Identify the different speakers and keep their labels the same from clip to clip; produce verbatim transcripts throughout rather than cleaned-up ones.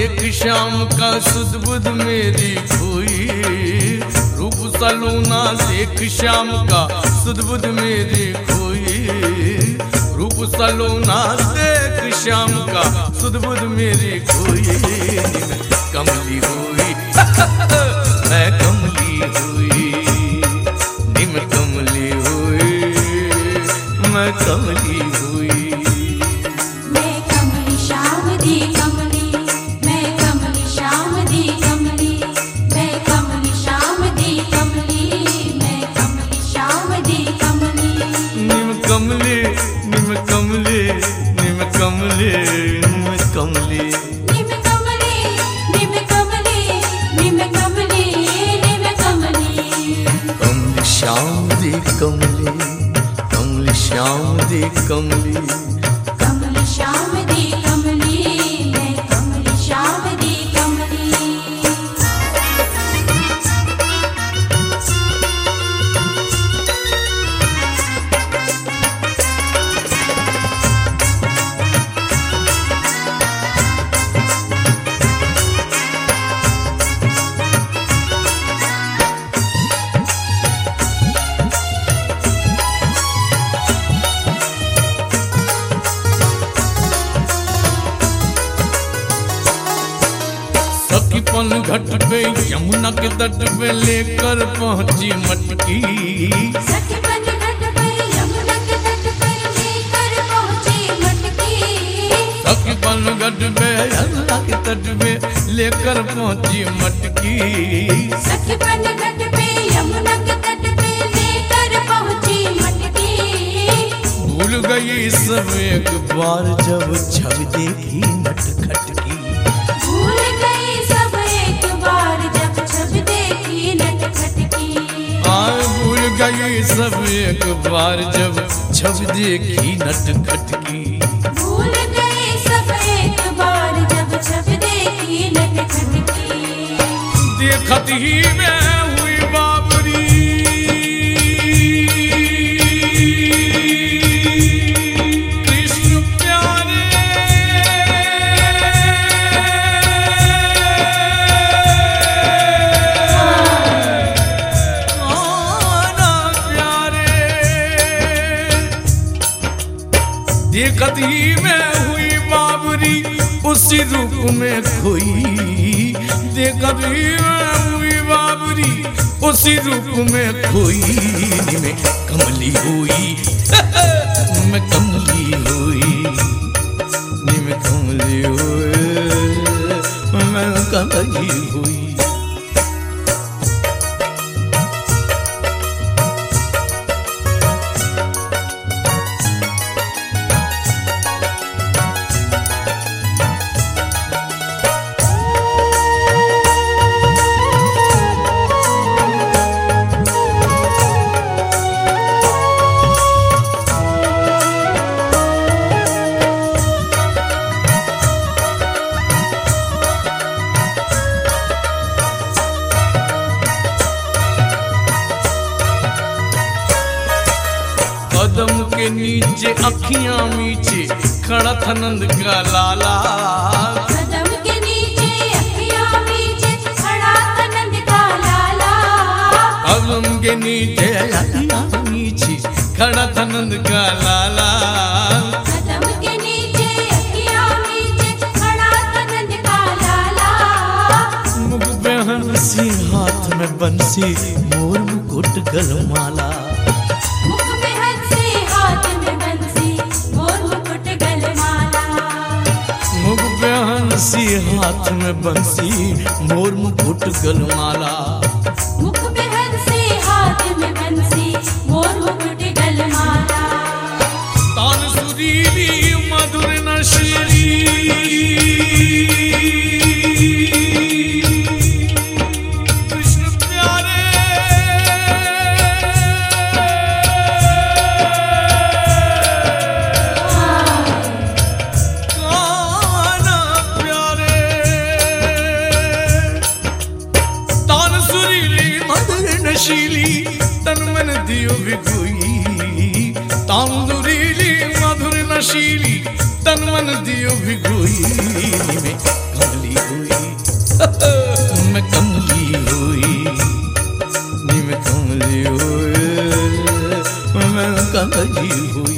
Speaker 1: देख श्याम का सुध बुध मेरी खोई। रूप सलोना देख श्याम का सुध बुध मेरी खोई। रूप सलोना देख श्याम का सुध बुध मेरी खोई। कमली हुई मैं कमली हुई, निम कमली हुई मैं कमली हुई।
Speaker 2: मैं कमली श्याम दी कमली, मैं कमली श्याम दी कमली, मैं कमली श्याम दी कमली, मैं कमली श्याम दी कमली।
Speaker 1: निम कमले निम कमले निम कमले निम कमले
Speaker 2: निम कमली, निम कमली, निम कमली, निम कमली।
Speaker 1: कमली श्याम दे कमले, कमली श्याम दे कमली।
Speaker 2: कमली श्याम दी कमली, मैं कमली श्याम दी कमली।
Speaker 1: सखीपन घट पे यमुना के तट पे लेकर पहुंची मटकी।
Speaker 2: सखीपन घाट पर यमुना के तट पर लेकर पहुंची मटकी।
Speaker 1: सखीपन घट पे यमुना के तट पे लेकर पहुंची मटकी।
Speaker 2: सखीपन घाट पे यमुना के तट पे लेकर पहुंची मटकी।
Speaker 1: भूल गई सब एक बार जब छवि देखी नटखट की।
Speaker 2: भूल गई सब एक बार जब छवि देखी नटखट की।
Speaker 1: आए भूल गई सब एक बार जब छवि देखी नटखट की।
Speaker 2: भूल गई सब एक बार जब छवि देखी नटखट की।
Speaker 1: देखत ही में हुई बाबरी, कृष्ण प्यारे आना प्यारे। देखत ही में हुई बाबरी उसी रूप में खोई। देखत ही में हुई बाबरी उसी रूप में खोई। मैं कमली हुई मैं कमली हुई, मैं कमली हुई मैं कमली हुई। कदम के नीचे अखियां मीचे खड़ा था नंद का लाला।
Speaker 2: कदम के नीचे अखियां मीचे खड़ा था नंद का लाला।
Speaker 1: कदम के नीचे अखियां मीचे खड़ा था नंद का लाला।
Speaker 2: कदम के नीचे अखियां मीचे खड़ा था नंद का लाला।
Speaker 1: मुख पे हंसी हाथ में बंसी मोर मुकुट गलमाला।
Speaker 2: मुख में हंसी हाथ में बंसी मोर मुकुट गलमाला।
Speaker 1: मुख पे हंसी हाथ में बंसी मोर मुकुट गलमाला।
Speaker 2: मुख में हंसी हाथ में बंसी मोर मुकुट गलमाला।
Speaker 1: तान सुरीली मधुर नशीली कृष्ण प्यारे काना प्यारे। तान सुरीली मधुर नशीली तन मन दियो भिगोई। तान सुरीली मधुर नशीली तन मन दियो भिगोई। मैं कमली हुई कमली हुई।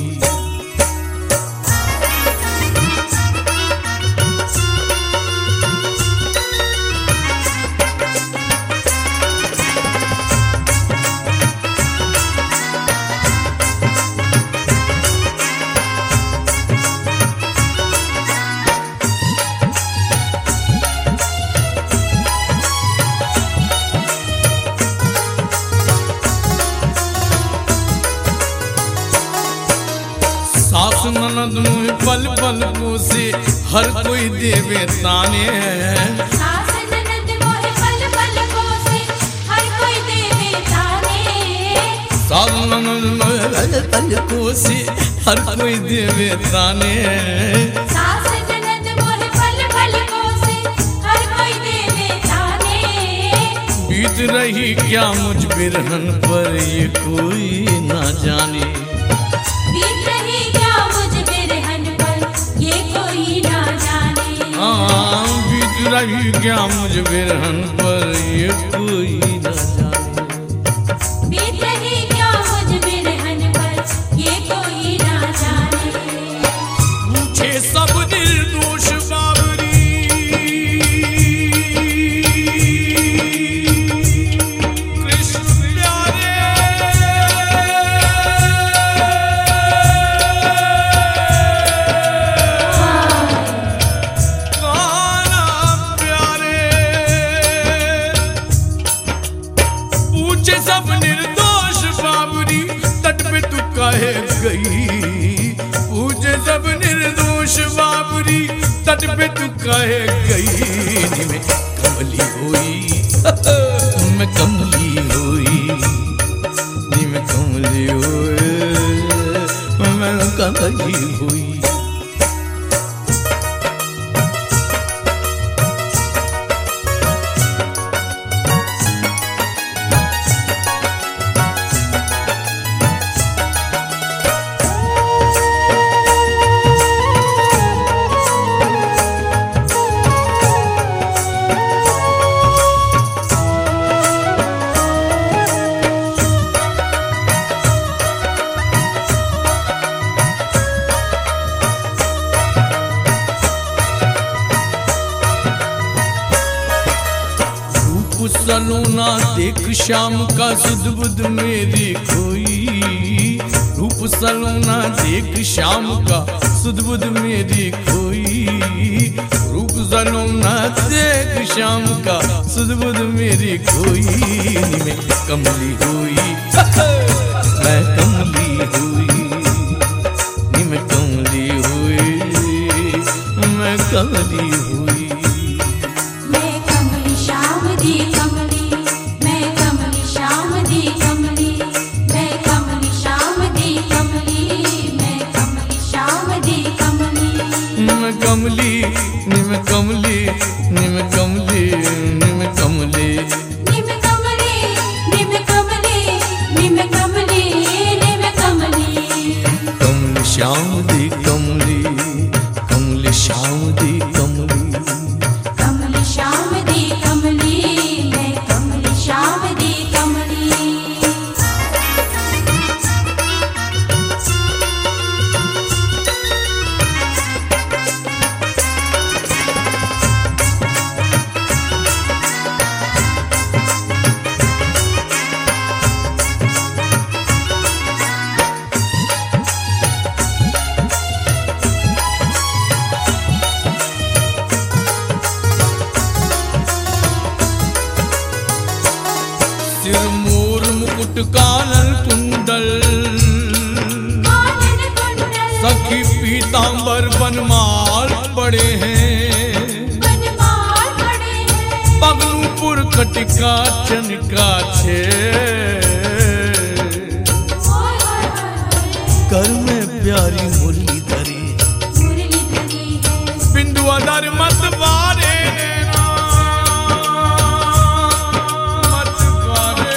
Speaker 1: सास ननद मुँह पल पल कोसे हर कोई देवे ताने।
Speaker 2: सास ननद मोहे पल पल कोसे हर कोई देवे ताने।
Speaker 1: सास ननद मुँह पल पल कोसे हर कोई देवे ताने।
Speaker 2: सास ननद मोहे पल पल कोसे हर कोई देवे ताने।
Speaker 1: बीत रही क्या मुझ बिरहन पर ये कोई ना जाने।
Speaker 2: बीत रही क्या मुझ बिरहन पर ये कोई ना जाने।
Speaker 1: हाँ बीत रही क्या मुझ बिरहन पर ये कोई ना जाने।
Speaker 2: बीत रही क्या मुझ बिरहन पर ये कोई ना जाने।
Speaker 1: पूछे सब निर्दोष बाबरी कृष्ण प्यारे। कान्हा प्यारे पूछे सब निर्दोष बाबरी तट पे तू काहे गई। पूछे सब निर्दोष बाबरी तट पे तू काहे गई। नी में कमली हुई मैं कमली हुई। नी में कमली हुई मैं कमली हुई। सलोना देख शाम का सुध बुध मेरी खोई। रूप सलोना देख शाम का सुध बुध मेरी खोई। रूप सलोना देख शाम का सुध बुध मेरी खोई। नी में कमली हुई मैं कमली हुई। नी में कमली हुई मैं कमली हुई।
Speaker 2: मैं कमली श्याम दी कमली। मैं कमली श्याम दी कमली। मैं कमली श्याम दी कमली। मैं कमली श्याम दी कमली।
Speaker 1: निम कमली निम कमली निम कमली निम कमली।
Speaker 2: निम कमली निम कमली निम कमली निम कमली।
Speaker 1: कमल श्याम दी कमली कमल श्याम दी कमली।
Speaker 2: कमली श्याम दी कमली। मैं कमली श्याम दी कमली।
Speaker 1: सिर मोर मुकुट कानन कुंडल।
Speaker 2: कानन कुंडल
Speaker 1: सखी पीतांबर बनमाल पड़े हैं।
Speaker 2: बनमाल पड़े हैं।
Speaker 1: पगलूपुर कटिका चनका छे।
Speaker 2: ओए होए होए
Speaker 1: कर में प्यारी मुरली धरी।
Speaker 2: मुरली धरी है।
Speaker 1: बिंदु अदर मत बारे मत बारे।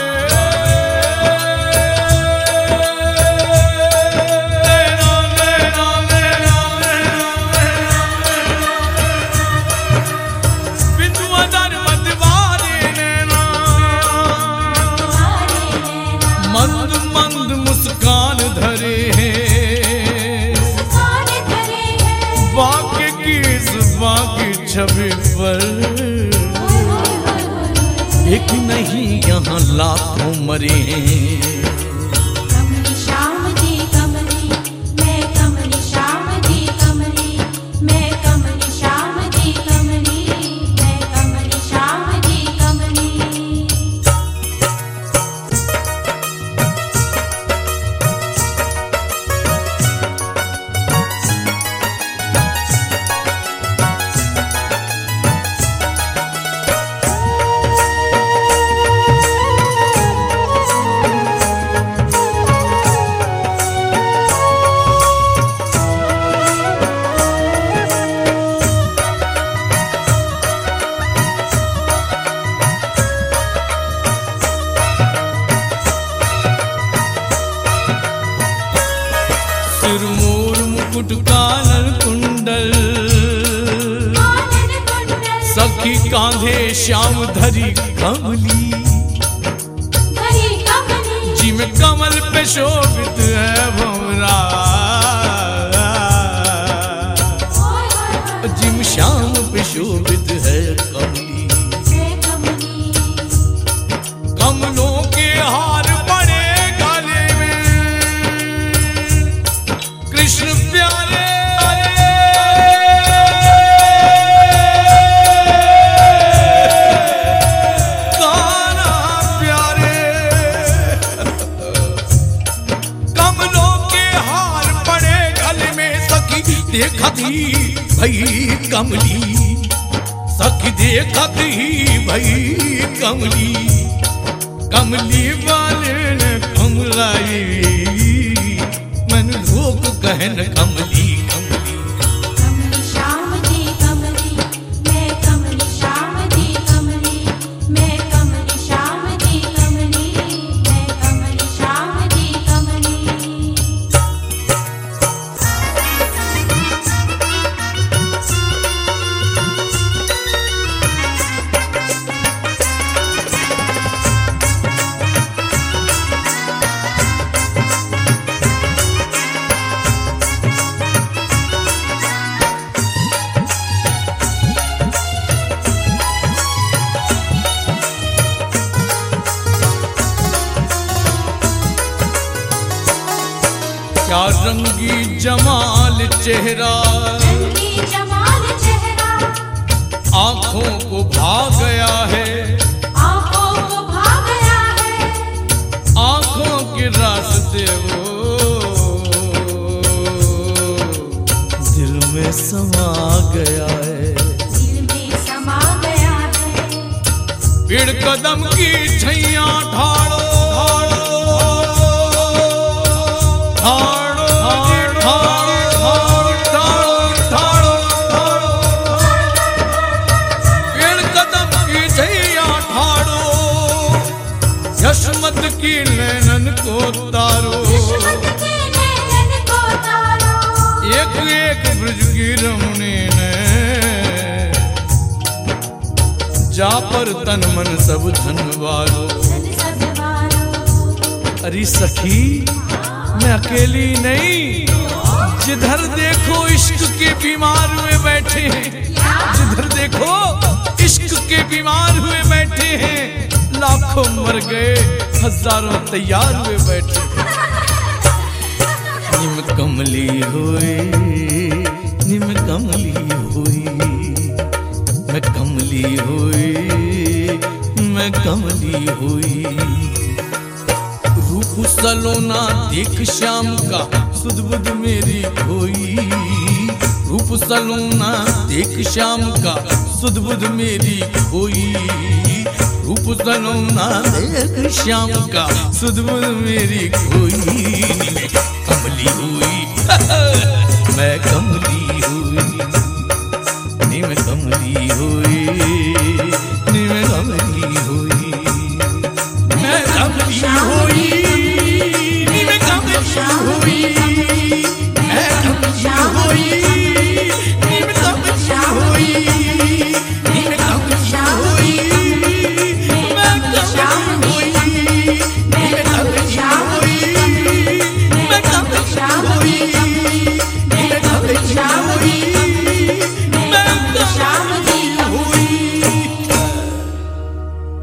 Speaker 1: बिंदु अदर मत बारे मंद मंद मुस्कान धरे हैं। पर एक नहीं यहाँ लाखों मरे हैं।
Speaker 2: कमली श्याम दी कमली, मैं कमली श्याम दी कमली, मैं कमली श्याम दी कमली, मैं कमली श्याम दी कमली।
Speaker 1: सिरमोर मुकुट कानन कुंडल,
Speaker 2: आनन कुंडल,
Speaker 1: सखी कांधे श्याम धरी कमली,
Speaker 2: धरी कमली,
Speaker 1: जिम कमल पे शोभित है भंवरा,
Speaker 2: ओए होए होए,
Speaker 1: जिम श्याम पे शोभित है कमली।
Speaker 2: मैं कमली,
Speaker 1: कमलों के हार बड़े गले में, कृष्ण प्यारे कान्हा प्यारे, कमलों के हार बड़े गले में, सखी देखत ही भई कमली, सखी देखत ही भई कमली, कमली वाले ने कमलाई, मन लोग कहन कमली कमली।
Speaker 2: कमली श्याम दी कमली, मैं कमली श्याम दी कमली, मैं कमली श्याम दी कमली, मैं कमली श्याम दी कमली।
Speaker 1: क्या रंगी जमाल चेहरा,
Speaker 2: रंगी जमाल चेहरा,
Speaker 1: आंखों को भा गया है,
Speaker 2: आंखों को भा गया है,
Speaker 1: आंखों के रास्ते वो दिल में समा गया है।
Speaker 2: दिल में समा गया है,
Speaker 1: पेड़ कदम की छैया ढाड़ो ढाड़ो ढाड़ो ढाड़ो ढाड़ो ढाड़ो, पेड़ कदम की छैया ढाड़ो, यशमत की नैनन को तारो,
Speaker 2: किस्मत के नैनन को तारो,
Speaker 1: एक एक ब्रज की रमणी ने, जा पर तन मन सब धन वारो।
Speaker 2: धन सब वारो,
Speaker 1: अरे सखी मैं अकेली नहीं, जिधर देखो इश्क के बीमार हुए बैठे हैं, जिधर देखो इश्क के बीमार हुए बैठे हैं, लाखों मर गए हजारों तैयार हुए बैठे। निम कमली हुई, निम कमली हुई, मैं कमली हुई, मैं कमली हुई। रूप सलोना देख श्याम का सुध बुध मेरी खोई, रूप सलोना देख श्याम का सुध बुध मेरी खोई, रूप सलोना देख श्याम का सुध बुध मेरी खोई। मैं कमली हुई मैं